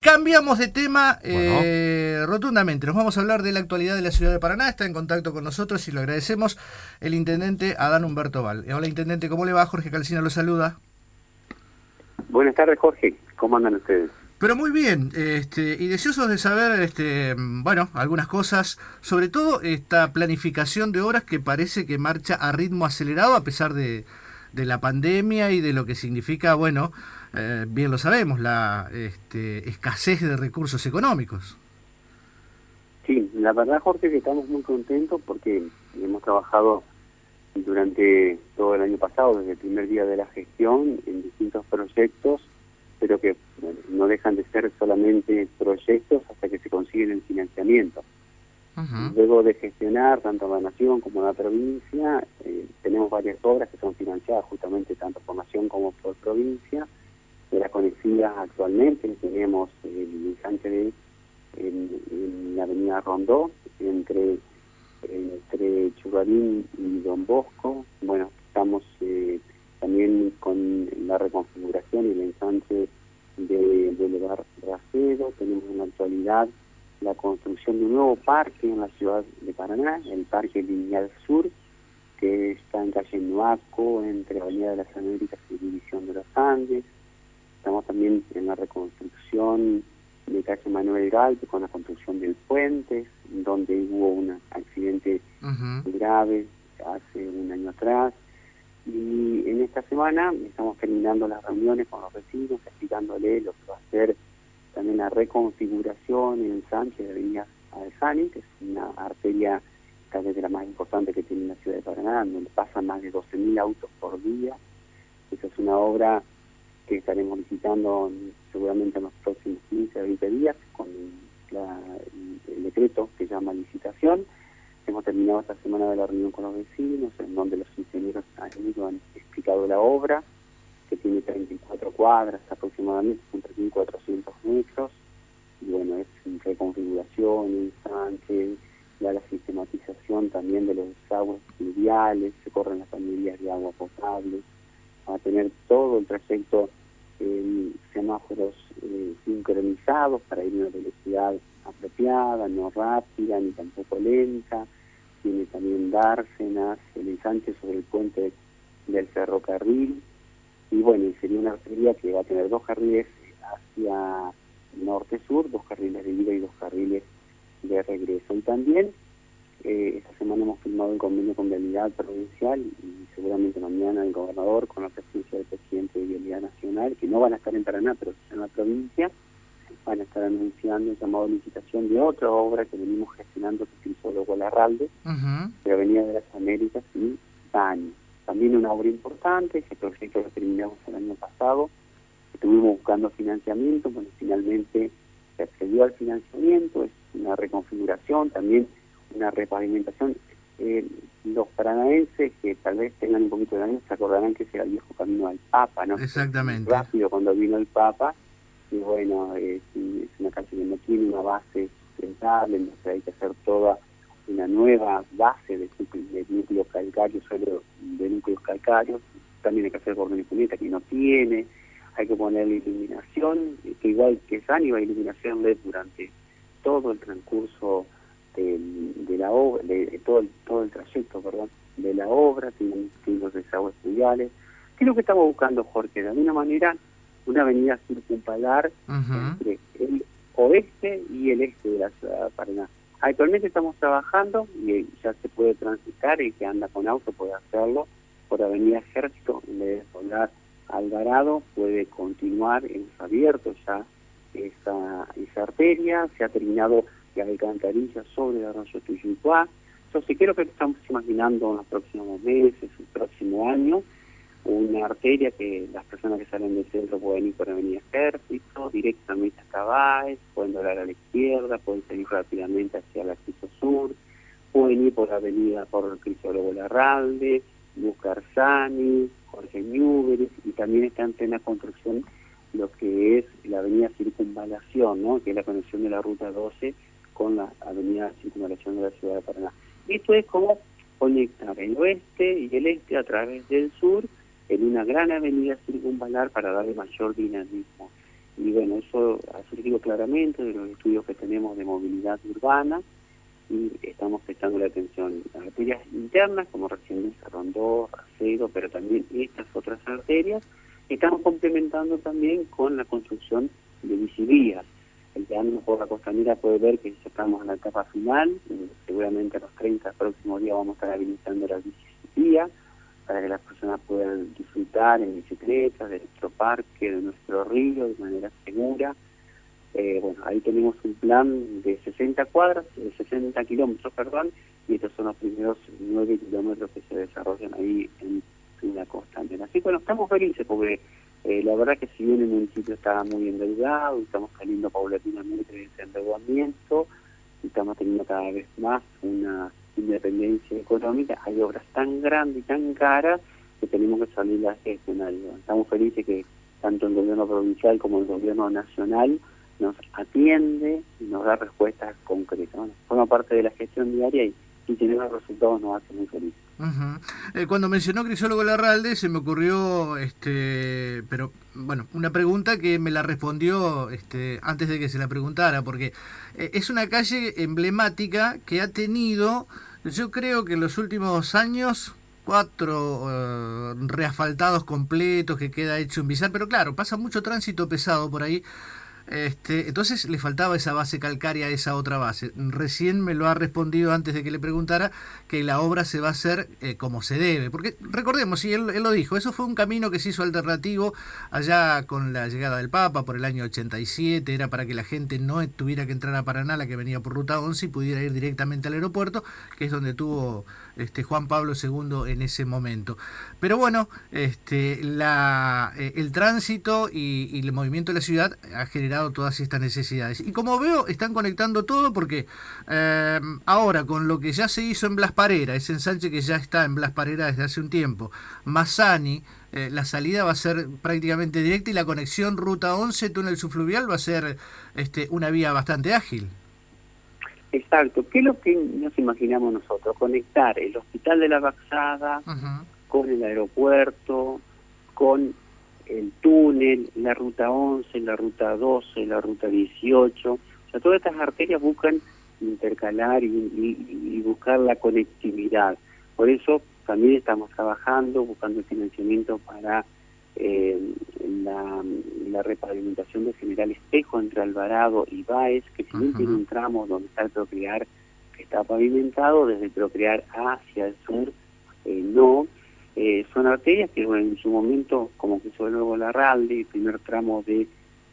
Cambiamos de tema Bueno, rotundamente. Nos vamos a hablar de la actualidad de la ciudad de Paraná. Está en contacto con nosotros y lo agradecemos el intendente Adán Humberto Val. Hola, intendente, ¿cómo le va? Jorge Calcina lo saluda. Buenas tardes, Jorge. ¿Cómo andan ustedes? Pero muy bien, y deseosos de saber, bueno, algunas cosas, sobre todo esta planificación de obras que parece que marcha a ritmo acelerado a pesar de la pandemia y de lo que significa, bueno, bien lo sabemos, la escasez de recursos económicos. Sí, la verdad, Jorge, que estamos muy contentos porque hemos trabajado durante todo el año pasado, desde el primer día de la gestión, en distintos proyectos, pero que bueno, no dejan de ser solamente proyectos hasta que se consiguen el financiamiento. Luego de gestionar tanto la Nación como la provincia, tenemos varias obras que son financiadas justamente tanto por Nación como por provincia. De las conocidas actualmente tenemos el ensanche en la avenida Rondó, entre Chugarín y Don Bosco. Bueno, estamos también con la reconfiguración y el ensanche de Boulevard Racedo. Tenemos en la actualidad la construcción de un nuevo parque en la ciudad de Paraná, el Parque Lineal Sur, que está en calle Nuaco, entre Avenida de las Américas y División de los Andes. Estamos también en la reconstrucción de calle Manuel Galpe con la construcción del puente, donde hubo un accidente grave hace un año atrás. Y en esta semana estamos terminando las reuniones con los vecinos, explicándoles lo que va a ser también la reconfiguración en el ensanche de Avenida Alzani, que es una arteria tal vez de la más importante que tiene la ciudad de Paraná, donde pasan más de 12.000 autos por día. Esa es una obra que estaremos visitando seguramente en los próximos 15 a 20 días con el decreto que se llama licitación. Hemos terminado esta semana de la reunión con los vecinos, en donde los ingenieros han explicado la obra, que tiene 34 cuadras aproximadamente, son 3.400 metros, y bueno, es reconfiguración, ensanche, ya la sistematización también de los desagües pluviales, se corren las familias de agua potable, va a tener todo el trayecto semáforos sincronizados para ir a una velocidad apropiada, no rápida ni tampoco lenta. Tiene también dársenas, el ensanche sobre el puente del ferrocarril, y bueno, sería una arteria que va a tener dos carriles hacia norte-sur, dos carriles de ida y dos carriles de regreso. Y también esta semana hemos firmado el convenio con Vialidad Provincial y seguramente mañana el gobernador con la presencia del presidente de Vialidad Nacional, que no van a estar en Paraná, pero en la provincia, van a estar anunciando el llamado de licitación de otra obra que venimos gestionando, que es el Crisólogo Larralde, de Avenida de las Américas y Bani. También una obra importante, ese proyecto lo terminamos el año pasado, estuvimos buscando financiamiento, bueno, finalmente se accedió al financiamiento, es una reconfiguración, también una repavimentación. Los paranaenses que tal vez tengan un poquito de años se acordarán que ese era el viejo camino al Papa, ¿no? Exactamente. Rápido cuando vino el Papa, y bueno, es una calle que no tiene una base sustentable, entonces hay que hacer toda una nueva base de núcleos calcáreos, suelo de núcleos calcáreos. También hay que hacer cordón y cuneta que no tiene, hay que ponerle iluminación, que igual que SANI va a iluminación LED durante todo el transcurso de la obra, de todo el trayecto, perdón, de la obra, tiene los desagües pluviales. ¿Qué es lo que estamos buscando, Jorge? De alguna manera, una avenida circunvalar entre el oeste y el este de la ciudad de Paraná. Actualmente estamos trabajando y ya se puede transitar, el que anda con auto puede hacerlo por Avenida Ejército, en vez de doblar Alvarado, puede continuar, hemos abierto ya esa arteria, se ha terminado la alcantarilla sobre el arroyo Tuyuicuá. Entonces, ¿qué es lo que estamos imaginando en los próximos meses, el próximo año? Una arteria que las personas que salen del centro pueden ir por Avenida Ejército, directamente hasta Baez, pueden doblar a la izquierda, pueden seguir rápidamente hacia el acceso sur, pueden ir por Avenida por Crisólogo Larralde, Bucarsani, Jorge Newbery, y también está en plena construcción lo que es la avenida Circunvalación, ¿no? Que es la conexión de la Ruta 12 con la avenida Circunvalación de la ciudad de Paraná. Esto es como conectar el oeste y el este a través del sur en una gran avenida circunvalar para darle mayor dinamismo. y bueno, eso ha surgido claramente de los estudios que tenemos de movilidad urbana, y estamos prestando la atención a arterias internas, como recién dice Rondó, Racedo, pero también estas otras arterias. Estamos complementando también con la construcción de bicivías. El que anda por la costanera puede ver que ya estamos en la etapa final, seguramente a los 30 próximos días vamos a estar habilitando la bicicleta para que las personas puedan disfrutar en bicicleta de nuestro parque, de nuestro río, de manera segura. Bueno, ahí tenemos un plan de 60 cuadras, de 60 kilómetros, perdón, y estos son los primeros 9 kilómetros que se desarrollan ahí en la costanera. Así que bueno, estamos felices porque la verdad que si bien el municipio está muy endeudado, estamos saliendo paulatinamente de ese endeudamiento, y estamos teniendo cada vez más una independencia económica, hay obras tan grandes y tan caras que tenemos que salir a gestionar. Estamos felices que tanto el gobierno provincial como el gobierno nacional nos atiende y nos da respuestas concretas. Bueno, forma parte de la gestión diaria y tener los resultados nos hace muy felices. Cuando mencionó Crisólogo Larralde se me ocurrió, pero bueno, una pregunta que me la respondió antes de que se la preguntara, porque es una calle emblemática que ha tenido, yo creo que en los últimos años, 4 reasfaltados completos, que queda hecho un bizar, pero claro, pasa mucho tránsito pesado por ahí. Entonces le faltaba esa base calcárea a esa otra base. Recién me lo ha respondido antes de que le preguntara que la obra se va a hacer como se debe. Porque recordemos, y él lo dijo, eso fue un camino que se hizo alternativo allá con la llegada del Papa por el año 87. Era para que la gente no tuviera que entrar a Paraná, la que venía por Ruta 11, y pudiera ir directamente al aeropuerto, que es donde tuvo Juan Pablo II en ese momento. Pero bueno, el tránsito y el movimiento de la ciudad ha generado todas estas necesidades. Y como veo, están conectando todo porque ahora con lo que ya se hizo en Blas Parera, ese ensanche que ya está en Blas Parera desde hace un tiempo, Mazzani, la salida va a ser prácticamente directa y la conexión Ruta 11, túnel subfluvial, va a ser una vía bastante ágil. Exacto. ¿Qué es lo que nos imaginamos nosotros? Conectar el Hospital de la Baxada con el aeropuerto, con el túnel, la Ruta 11, la Ruta 12, la Ruta 18. O sea, todas estas arterias buscan intercalar y buscar la conectividad. Por eso también estamos trabajando, buscando el financiamiento para la repavimentación de General Espejo entre Alvarado y Báez, que si bien tiene un tramo donde está el Procrear que está pavimentado, desde el Procrear hacia el sur no. Son arterias que bueno, en su momento, como que hizo luego Larralde, el primer tramo de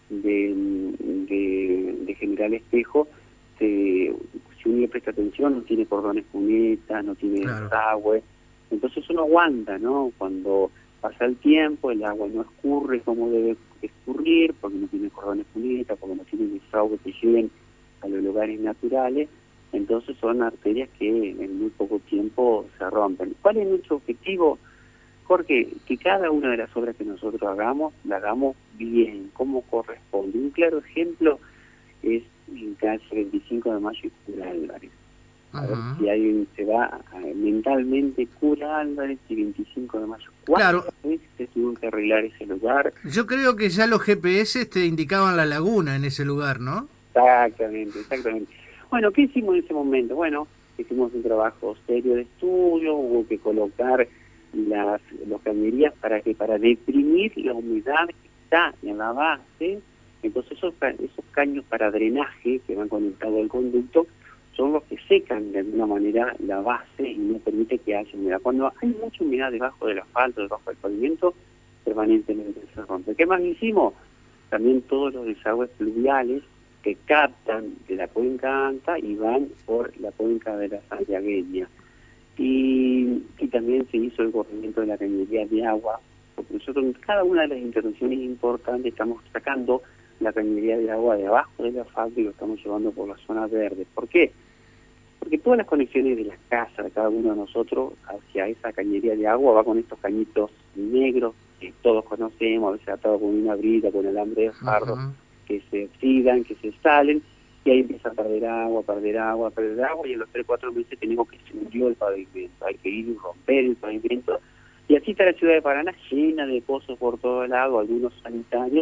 General Espejo, si uno le presta atención, no tiene cordones cunetas, no tiene desagüe, entonces uno aguanta, ¿no? Cuando pasa el tiempo, el agua no escurre como debe escurrir, porque no tiene cordones cunetas, porque no tiene desagüe que lleguen a los lugares naturales, entonces son arterias que en muy poco tiempo se rompen. ¿Cuál es nuestro objetivo? Jorge, que cada una de las obras que nosotros hagamos, la hagamos bien, como corresponde. Un claro ejemplo es en calle 25 de Mayo y Cura Álvarez. A ver si alguien se va mentalmente, Cura Álvarez y 25 de Mayo. ¿Cuántas veces se tuvo que arreglar ese lugar? Yo creo que ya los GPS te indicaban la laguna en ese lugar, ¿no? Exactamente. Bueno, ¿qué hicimos en ese momento? Bueno, hicimos un trabajo serio de estudio, hubo que colocar las cañerías para deprimir la humedad que está en la base. Entonces esos caños para drenaje que van conectados al conducto son los que secan de alguna manera la base y no permite que haya humedad. Cuando hay mucha humedad debajo del asfalto, debajo del pavimento, permanentemente se rompe. ¿Qué más hicimos? También todos los desagües fluviales que captan de la cuenca Anta y van por la cuenca de la Santiagueña. Y también se hizo el corrimiento de la cañería de agua, porque nosotros en cada una de las intervenciones importantes estamos sacando la cañería de agua de abajo del asfalto y lo estamos llevando por la zona verde. ¿Por qué? Porque todas las conexiones de las casas de cada uno de nosotros hacia esa cañería de agua va con estos cañitos negros que todos conocemos, a veces atados con una brida, con alambre de fardo, que se oxidan, que se salen, y ahí empieza a perder agua, y en los 3-4 meses tenemos que se hundió el pavimento, hay que ir y romper el pavimento, y así está la ciudad de Paraná llena de pozos por todo lado, algunos sanitarios,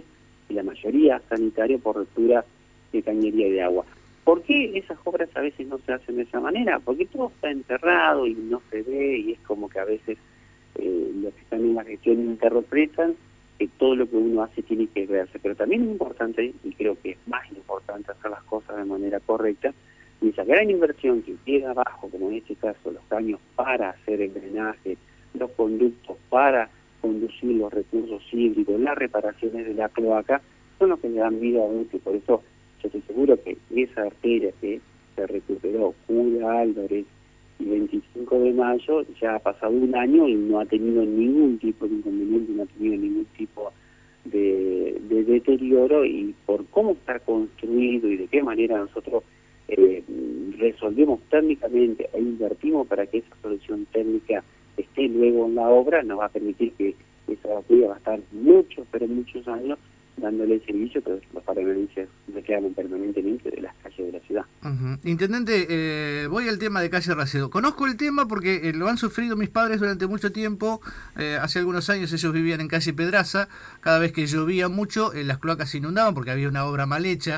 y la mayoría sanitario por ruptura de cañería de agua. ¿Por qué esas obras a veces no se hacen de esa manera? Porque todo está enterrado y no se ve, y es como que a veces los que están en la gestión interpretan que todo lo que uno hace tiene que verse. Pero también es importante, y creo que es más importante hacer las cosas de manera correcta, y esa gran inversión que llega abajo, como en este caso los caños para hacer el drenaje, los conductos para conducir los recursos hídricos, las reparaciones de la cloaca, son los que le dan vida a uno, y por eso yo estoy seguro que esa arteria que se recuperó, Julia Álvarez y 25 de mayo, ya ha pasado un año y no ha tenido ningún tipo de inconveniente, no ha tenido ningún tipo de deterioro, y por cómo está construido y de qué manera nosotros resolvemos técnicamente e invertimos para que esa solución técnica esté luego en la obra, nos va a permitir que esa arteria va a estar muchos, pero muchos años dándole servicio, pero los paranaenses reclaman permanentemente de las calles de la ciudad. Intendente, voy al tema de calle Racedo. Conozco el tema porque lo han sufrido mis padres durante mucho tiempo. Hace algunos años ellos vivían en calle Pedraza. Cada vez que llovía mucho, las cloacas se inundaban porque había una obra mal hecha.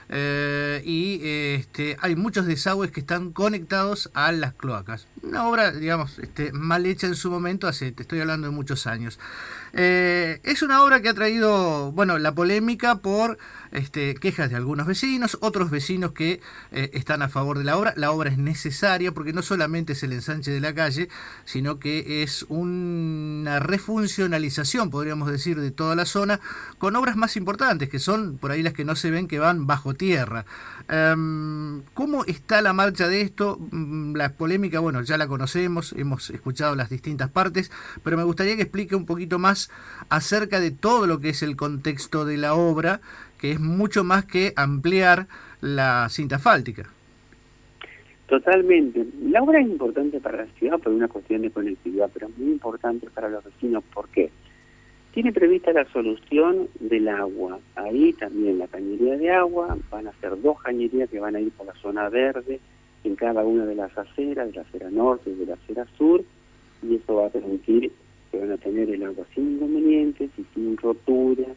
Hay muchos desagües que están conectados a las cloacas. Una obra, digamos, mal hecha en su momento, te estoy hablando de muchos años. Es una obra que ha traído, bueno, la polémica por quejas de algunos vecinos, otros vecinos que están a favor de la obra. La obra es necesaria porque no solamente es el ensanche de la calle, sino que es una refuncionalización, podríamos decir, de toda la zona, con obras más importantes, que son por ahí las que no se ven, que van bajo tierra. ¿Cómo está la marcha de esto? La polémica, bueno, ya la conocemos, hemos escuchado las distintas partes, pero me gustaría que explique un poquito más acerca de todo lo que es el contexto de la obra, que es mucho más que ampliar la cinta asfáltica. Totalmente. La obra es importante para la ciudad por una cuestión de conectividad, pero es muy importante para los vecinos. ¿Por qué? Tiene prevista la solución del agua. Ahí también la cañería de agua, van a ser 2 cañerías que van a ir por la zona verde, en cada una de las aceras, de la acera norte y de la acera sur, y eso va a permitir que van a tener el agua sin inconvenientes y sin rotura,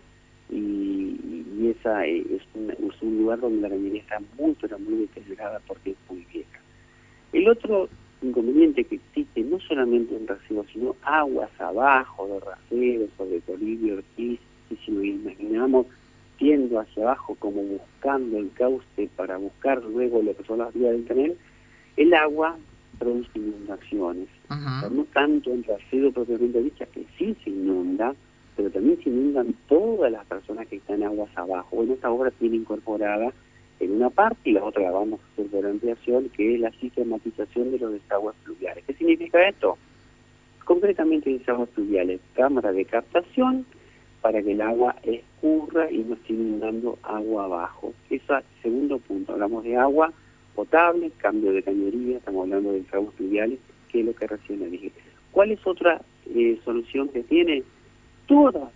y esa es un lugar donde la cañería está muy, pero muy deteriorada porque es muy vieja. El otro inconveniente que existe, no solamente en Racedo, sino aguas abajo de Racedo, sobre Toribio Ortiz, y si nos imaginamos yendo hacia abajo como buscando el cauce para buscar luego lo que son las vías del canal, el agua produce inundaciones. Pero no tanto en Racedo propiamente dicha, que sí se inunda, pero también se inundan todas las personas que están aguas abajo. Bueno, esta obra tiene incorporada en una parte, y la otra la vamos a hacer por ampliación, que es la sistematización de los desagües fluviales. ¿Qué significa esto? Concretamente, desagües fluviales, cámara de captación para que el agua escurra y no esté inundando agua abajo. Eso es segundo punto. Hablamos de agua potable, cambio de cañería, estamos hablando de desagües fluviales, que es lo que recién le dije. ¿Cuál es otra solución que tiene? Todas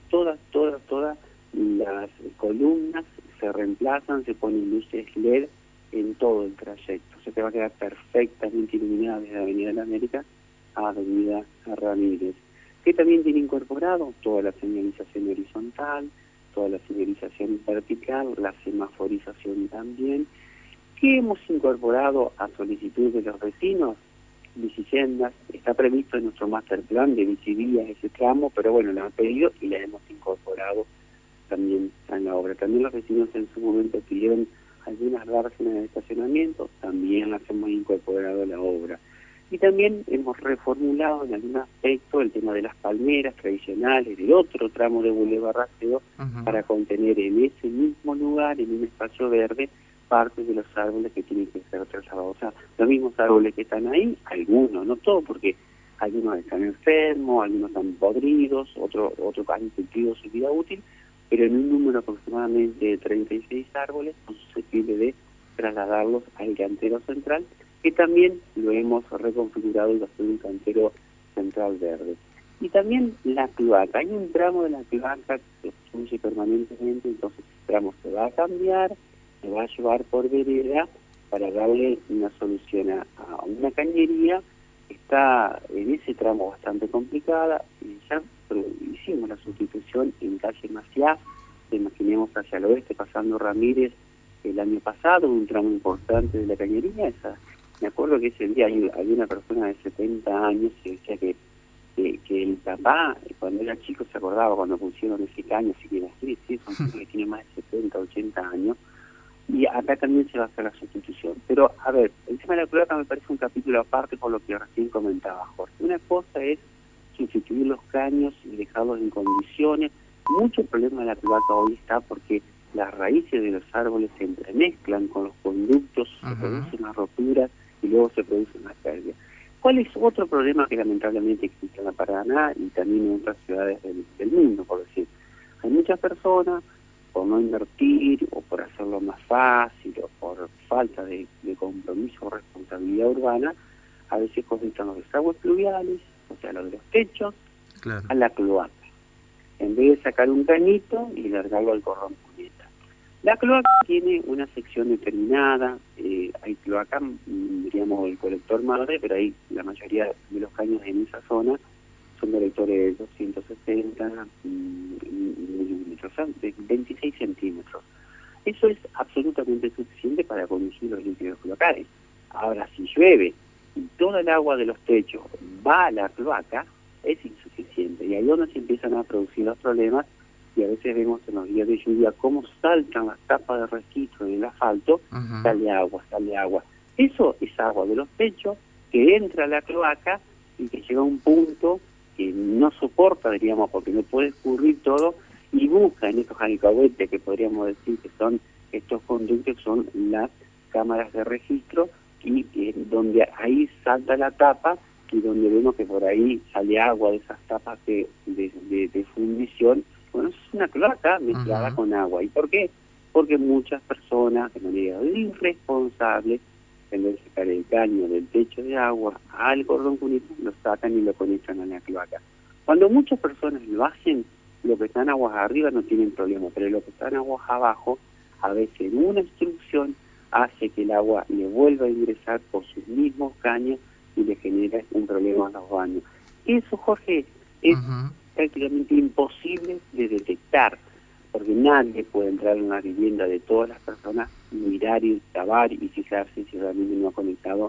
las columnas se reemplazan, se ponen luces LED en todo el trayecto. Se te va a quedar perfectamente iluminada desde Avenida de la América a Avenida Ramírez. Que también tiene incorporado toda la señalización horizontal, toda la señalización vertical, la semaforización también. ¿Qué hemos incorporado a solicitud de los vecinos? Bicisendas, está previsto en nuestro master plan de bicivías ese tramo, pero bueno, la han pedido y la hemos incorporado también en la obra. También los vecinos en su momento pidieron algunas dársenas de estacionamiento, también las hemos incorporado a la obra. Y también hemos reformulado en algún aspecto el tema de las palmeras tradicionales, del otro tramo de Boulevard Racedo, para contener en ese mismo lugar, en un espacio verde, parte de los árboles que tienen que ser trasladados. O sea, los mismos árboles que están ahí, algunos, no todos, porque algunos están enfermos, algunos están podridos, otros han cumplido su vida útil, pero en un número aproximadamente de 36 árboles son susceptibles de trasladarlos al cantero central, que también lo hemos reconfigurado y va a ser un cantero central verde. Y también la cloaca. Hay un tramo de la cloaca que fluye permanentemente, entonces el tramo se va a cambiar, se va a llevar por vereda para darle una solución a una cañería que está en ese tramo bastante complicada. Y ya hicimos la sustitución en calle Maciá imaginemos hacia el oeste, pasando Ramírez, el año pasado, un tramo importante de la cañería. Me acuerdo que ese día había una persona de 70 años que decía que el papá, cuando era chico, se acordaba cuando pusieron ese caño, así que sí, son gente que tiene más de 70, 80 años, y acá también se va a hacer la sustitución. Pero, a ver, el tema de la cloaca me parece un capítulo aparte por lo que recién comentaba Jorge. Una cosa es sustituir los caños y dejarlos en condiciones. Mucho problema de la cloaca hoy está porque las raíces de los árboles se entremezclan con los conductos, se producen las roturas y luego se producen las pérdidas. ¿Cuál es otro problema que lamentablemente existe en la Paraná y también en otras ciudades del mundo, por decir? Hay muchas personas, por no invertir o por hacerlo más fácil o por falta de compromiso o responsabilidad urbana, a veces conectan los desagües pluviales, o sea, los de los techos, claro, a la cloaca, en vez de sacar un cañito y largarlo al cordón cuneta. La cloaca tiene una sección determinada, hay cloaca, diríamos, el colector madre, pero ahí la mayoría de los caños en esa zona son colectores de 260 milímetros, o sea, de 26 centímetros. Eso es absolutamente suficiente para conducir los líquidos cloacales. Ahora, si llueve y toda el agua de los techos va a la cloaca, es insuficiente. Y ahí es donde se empiezan a producir los problemas, y a veces vemos en los días de lluvia cómo saltan las tapas de registro en el asfalto, sale agua. Eso es agua de los techos que entra a la cloaca y que llega a un punto que no soporta, diríamos, porque no puede escurrir todo, y busca en estos alcahuetes que podríamos decir que son estos conductos, son las cámaras de registro, y donde ahí salta la tapa y donde vemos que por ahí sale agua de esas tapas de fundición. Bueno, eso es una cloaca mezclada con agua. ¿Y por qué? Porque muchas personas, de manera irresponsable, en vez de sacar el caño del techo de agua al cordón cuneta, lo sacan y lo conectan a la cloaca. Cuando muchas personas lo hacen, los que están aguas arriba no tienen problema, pero los que están aguas abajo, a veces una obstrucción hace que el agua le vuelva a ingresar por sus mismos caños y le genera un problema en los baños. Eso, Jorge, es prácticamente imposible de detectar, porque nadie puede entrar en una vivienda de todas las personas, mirar y cavar y fijarse si realmente no ha conectado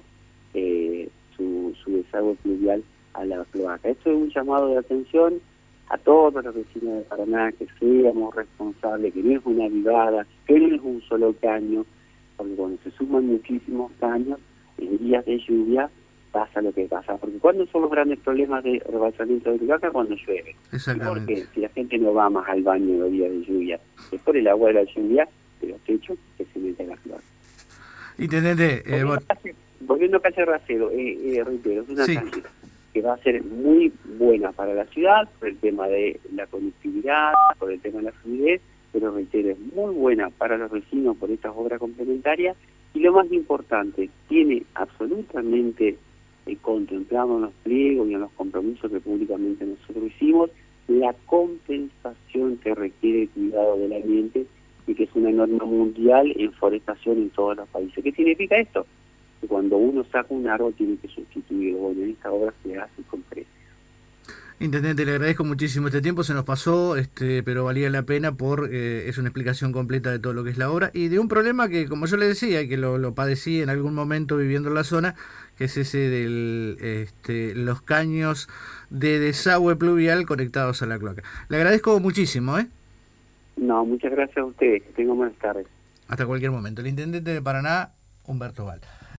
su desagüe pluvial a la cloaca. Esto es un llamado de atención a todos los vecinos de Paraná, que seamos responsables, que no es una vivada, que no es un solo caño, porque cuando se suman muchísimos caños, en días de lluvia pasa lo que pasa. Porque ¿cuándo son los grandes problemas de rebalsamiento de cloaca? Cuando llueve. Exactamente. Porque si la gente no va más al baño en los días de lluvia, es por el agua de la lluvia de los techos que se mete en la cloaca. Intendente, volviendo a Calle Racedo, reitero, es una calle que va a ser muy buena para la ciudad por el tema de la conectividad, por el tema de la fluidez, pero reitero, es muy buena para los vecinos por estas obras complementarias, y lo más importante, tiene absolutamente contemplado en los pliegos y en los compromisos que públicamente nosotros hicimos, la compensación que requiere el cuidado del ambiente, y que es una norma mundial en forestación en todos los países. ¿Qué significa esto? Que cuando uno saca un árbol tiene que sustituirlo. Bueno, en esta obra se hace con creces. Intendente, le agradezco muchísimo este tiempo, se nos pasó, pero valía la pena es una explicación completa de todo lo que es la obra y de un problema que, como yo le decía, y que lo padecí en algún momento viviendo en la zona, que es ese de los caños de desagüe pluvial conectados a la cloaca. Le agradezco muchísimo, ¿eh? No, muchas gracias a ustedes, que tengan buenas tardes. Hasta cualquier momento. El intendente de Paraná, Humberto Val.